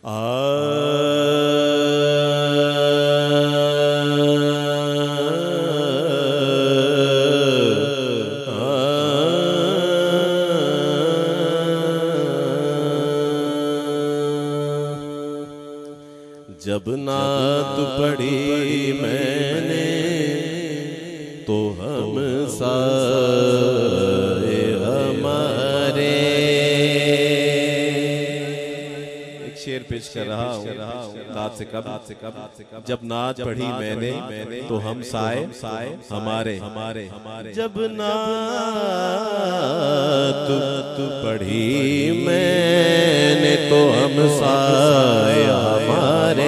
जब नात पढ़ी मैंने तो हम सारे हमारे। एक शेर पेश कर रहा हूँ नात से कब जब नात पढ़ी मैंने तो हम साए हमारे। जब नात पढ़ी मैंने तो हम साए हमारे।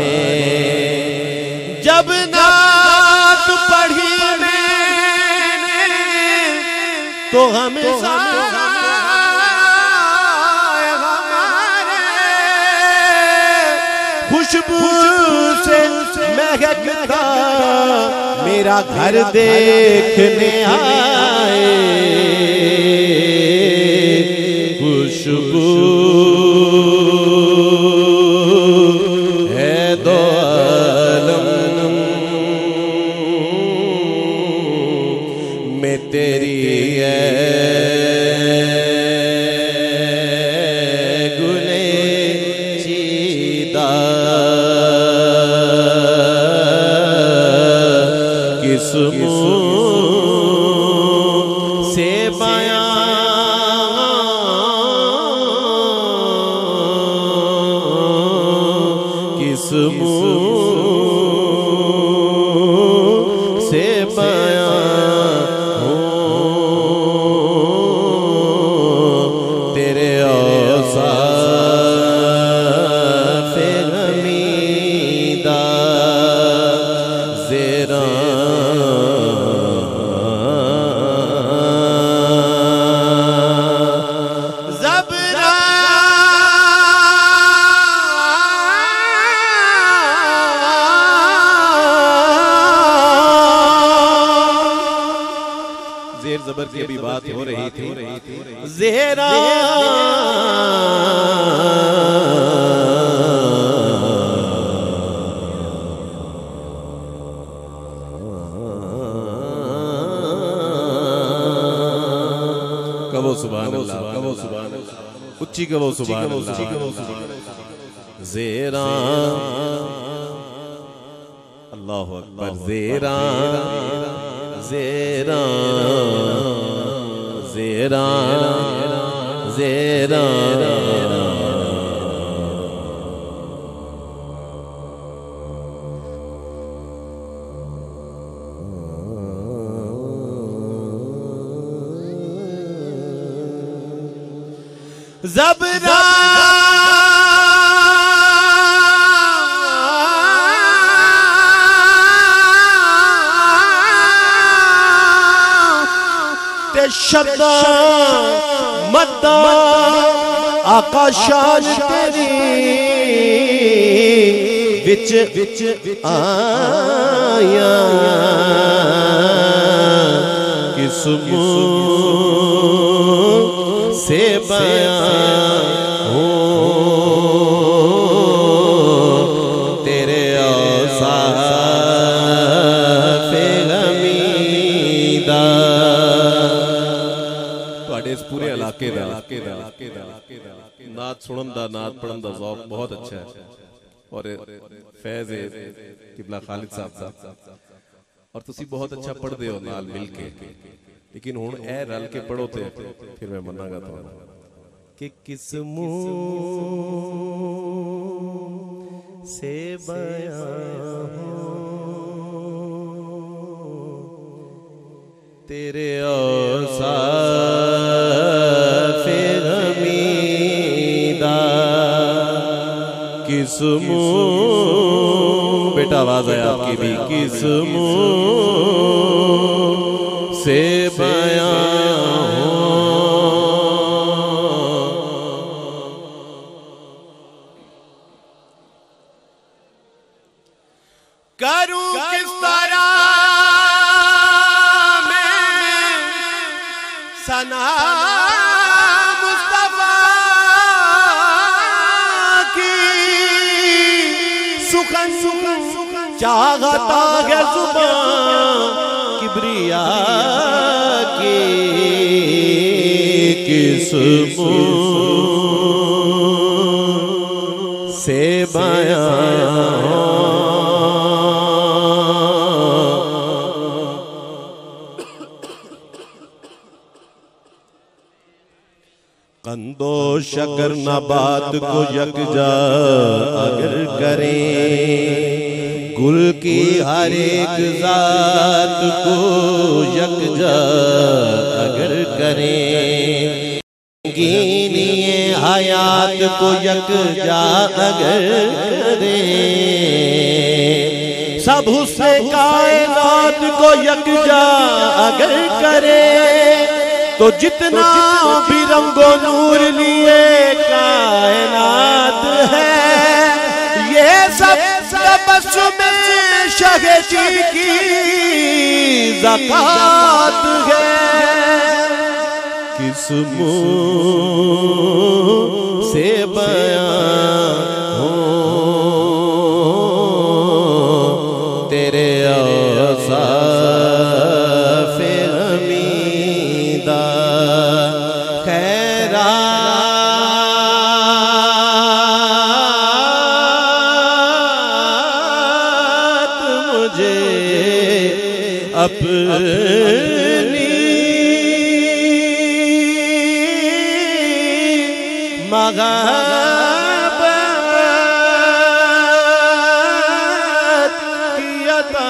जब नात पढ़ी मैंने तो हम साए हमारे। खुशबू से महकता मेरा घर देखने आए। खुशबू है दो आलम में तेरी है गुले चीदा। किस मुँह से बयां किस मुँह से बयां तेरे औसाफ़ गमीदा ज़ेरा। ज़ेर ज़बर की अभी बात हो रही थी। ज़ेरा कहो सुभान अल्लाह, कहो सुभान अल्लाह, उच्ची कहो सुभान अल्लाह। ज़ेरा अल्लाहु अकबर। ज़ेरा ज़ेरा ज़ेरा ज़ेरा ज़बरा शब्दा मद्दा आका शान तेरी विच आया। किस मुँह से बयां हो तेरे औसाफ़ गमीदा। इस पूरे इलाके दा नात सुनन दा नात पढ़न दा ज़ौक़ बहुत अच्छा है और फैज़ किबला खालिद साहब दा और तुसी बहुत अच्छा पढ़दे हो नाल मिल के। लेकिन हुण ए रल के पढ़ो ते फिर मैं मनांगा तुहानू कि किस मुँह से बयां तेरे औसाफ़ गमीदा। किस मुँह बेटा आवाज़ है आपकी भी। किस मुँह से बयां करूं किस तरह सना मुस्तफा की। चाहता है जुबान किबरिया की किस मुंह से बयां कंदो शकर नबात को यकजा अगर करें, गुल की हर एक जात को यकजा अगर करें, गिनिए हयात को यकजा अगर करें, सब हुस्ने कायनात को यकजा अगर करें, तो जितना भी रंगो नूर लिए कायनात है, ये सब तबस्सुम शहजी की ज़कात है। किस मुंह से बयां हो तेरे औसाफ़ हमीदा खैरात मुझे अपनी महब्बत की अता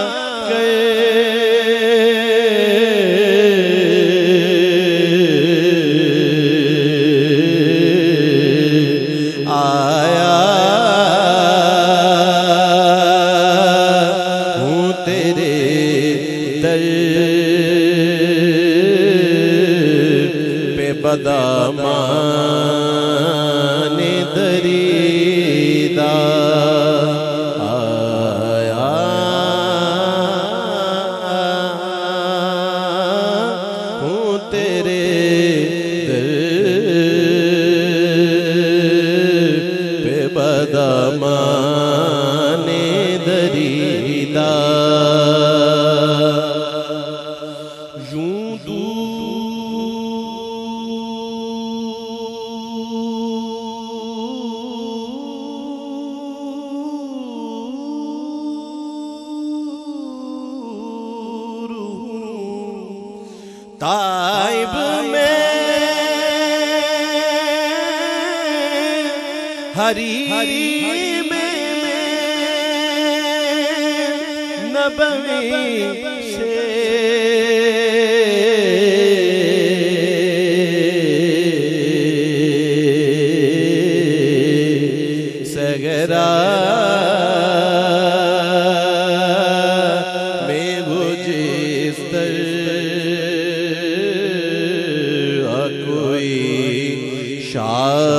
आया हूँ तेरे दर पे बदामाने दरीदा आया हूँ तेरे दर पे बदामाने दरीदा यूं दूर ताइब में हरी में नबवी से सगरा में गुजिस्तर कोई शाह